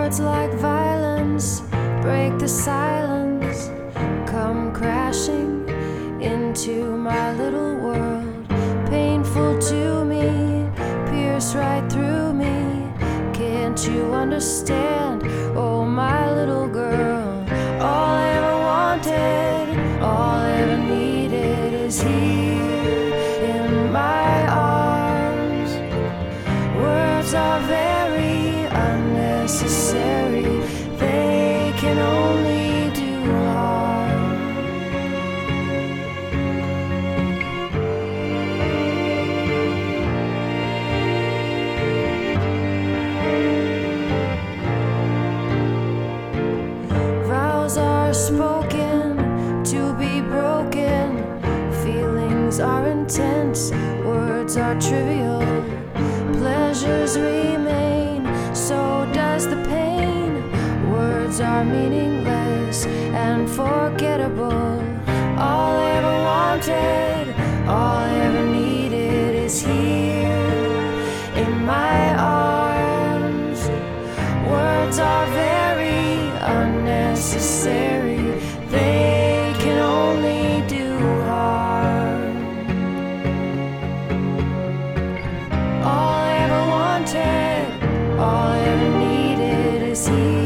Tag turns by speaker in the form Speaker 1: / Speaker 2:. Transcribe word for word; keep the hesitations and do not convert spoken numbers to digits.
Speaker 1: Words like violence break the silence, come crashing into my little world. Painful to me, pierce right through me. Can't you understand? Oh, my little girl. All I ever wanted, all I ever needed is here in my arms. Words are very unnecessary, they can only do harm. Vows are spoken to be broken, feelings are intense, words are trivial. Pleasures remain, so does the pain. Words are meaningless and forgettable. All I ever wanted, all I ever needed is here in my arms. Words are very unnecessary, they can only do harm. All I ever wanted, all I ever needed is here.